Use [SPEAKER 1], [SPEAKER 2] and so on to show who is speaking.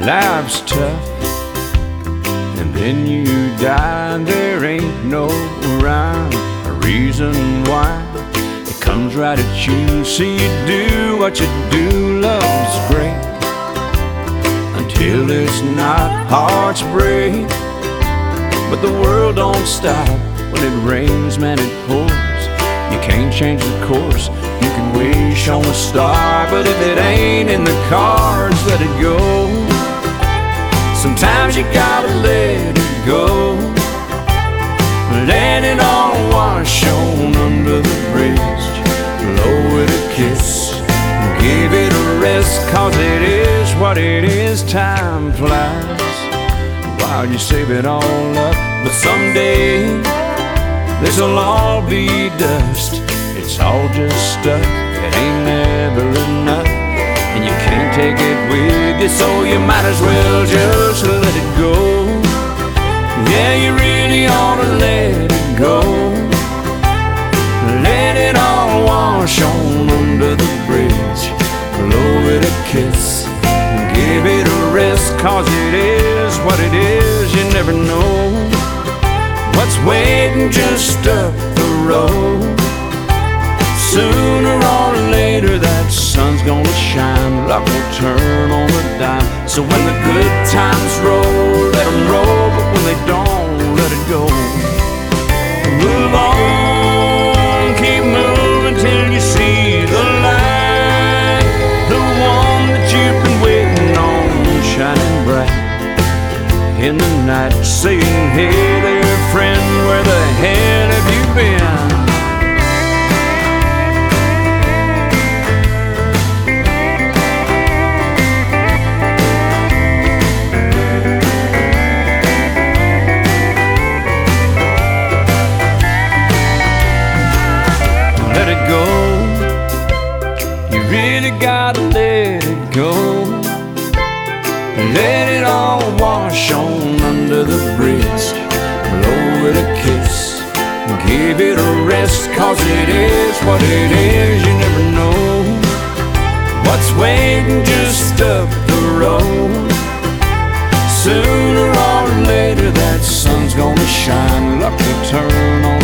[SPEAKER 1] life's tough, and then you die, and there ain't no rhyme or reason why. It comes right at you, so you do what you do. Love's great until it's not. Hearts break, but the world don't stop. When it rains, man, it pours. You can't change the course. You can wish on a star, but if it ain't in the cards, let it go. Sometimes you gotta let it go. Let it all wash on under the bridge. Blow it a kiss, give it a rest, 'cause it is what it is. Time flies while you save it all up, but someday this'll all be dust. It's all just stuff, it ain't never enough, and you can't take it with you, so you might as well just let it go. Yeah, you really ought to let it go. Let it all wash on under the bridge. Blow it a kiss, give it a rest, 'cause it is what it is. You never know what's waiting just up the road. Sooner or later that sun's gonna shine. Luck will turn on a dime. So when the good times roll, let them roll, but when they don't, let it go. Move on, keep moving till you see the light, the one that you've been waiting on, shining bright in the night, saying, hey there friend, where the hell have you been? Let it go, you really gotta let it go. Let it all wash on under the bridge. Blow it a kiss, give it a rest, 'cause it is what it is. You never know what's waiting just up the road. Sooner or later that sun's gonna shine. Luck will turn on